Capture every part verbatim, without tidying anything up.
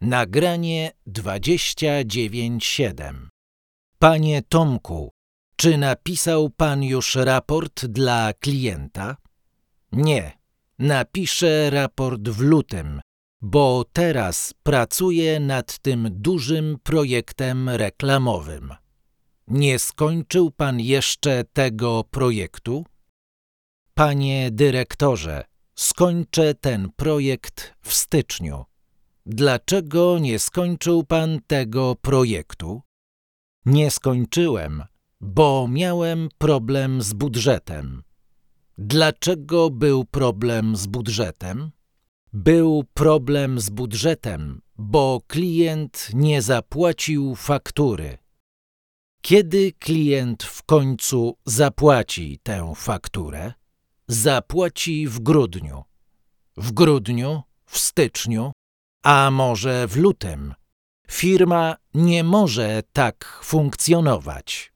Nagranie dwadzieścia dziewięć siedem. Panie Tomku, czy napisał pan już raport dla klienta? Nie, napiszę raport w lutym, bo teraz pracuję nad tym dużym projektem reklamowym. Nie skończył pan jeszcze tego projektu? Panie dyrektorze, skończę ten projekt w styczniu. Dlaczego nie skończył pan tego projektu? Nie skończyłem, bo miałem problem z budżetem. Dlaczego był problem z budżetem? Był problem z budżetem, bo klient nie zapłacił faktury. Kiedy klient w końcu zapłaci tę fakturę? Zapłaci w grudniu. W grudniu? W styczniu? A może w lutym? Firma nie może tak funkcjonować.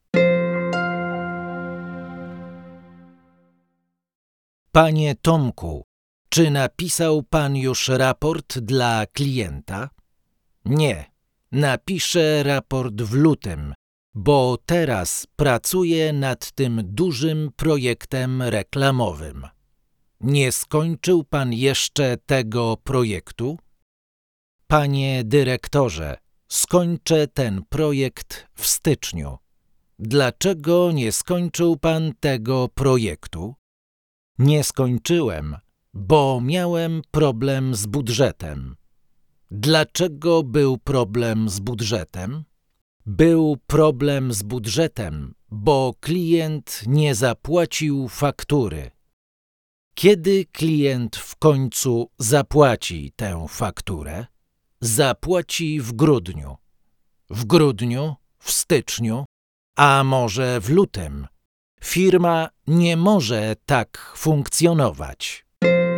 Panie Tomku, czy napisał pan już raport dla klienta? Nie, napiszę raport w lutym, bo teraz pracuję nad tym dużym projektem reklamowym. Nie skończył pan jeszcze tego projektu? Panie dyrektorze, skończę ten projekt w styczniu. Dlaczego nie skończył pan tego projektu? Nie skończyłem, bo miałem problem z budżetem. Dlaczego był problem z budżetem? Był problem z budżetem, bo klient nie zapłacił faktury. Kiedy klient w końcu zapłaci tę fakturę? Zapłaci w grudniu. W grudniu? W styczniu? A może w lutym? Firma nie może tak funkcjonować.